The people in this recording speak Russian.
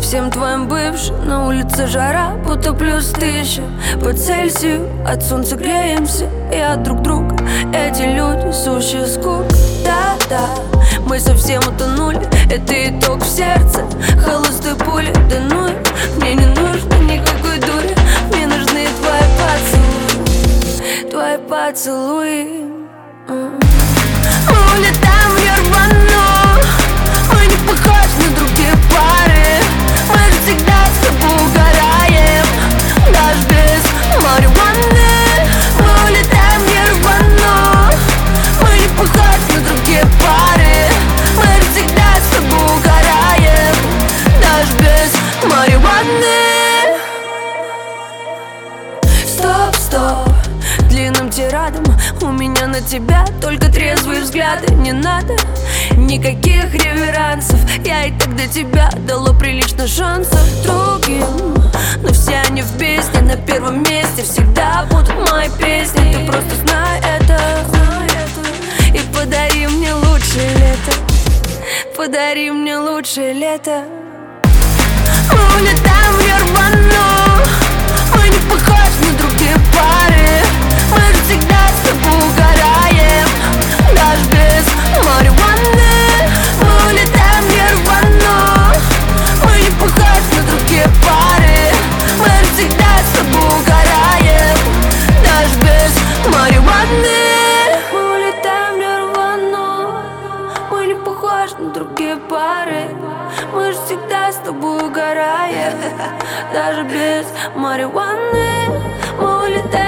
всем твоим бывшим. На улице жара, будто +1000 по Цельсию. От солнца греемся и от друг друга. Эти люди сущая скука. Да-да, мы совсем утонули. Это итог в сердце, холостой пули. Да ну, мне не нужно никакой дури. Мне нужны твои поцелуи, твои поцелуи. Мы улетаем в Нирвану. Мы не похожи на другие пары. Мы же всегда с тобой угораем, даже без марихуаны. Мы улетаем в Нирвану. Мы не похожи на другие пары. Мы же всегда с тобой угораем, даже без марихуаны. Стоп, стоп, длинным тирадом у меня на тебя только трезвые взгляды. Не надо никаких реверансов. Я и так до тебя дала прилично шансов другим, но все они в песне. На первом месте всегда будут мои песни. Ты просто знай это и подари мне лучшее лето. Подари мне лучшее лето. Мы улетаем в Нирвану. Мы не похожи на другие пары. Мы же всегда с тобой угораем, даже без марихуаны. Мы улетаем в Нирвану. Мы не похожи на другие пары. Мы же всегда с тобой угораем, даже без марихуаны. Мы улетаем в Нирвану. Мы не похожи на другие пары. Мы же всегда с тобой угораем, даже без марихуаны. Мы улетаем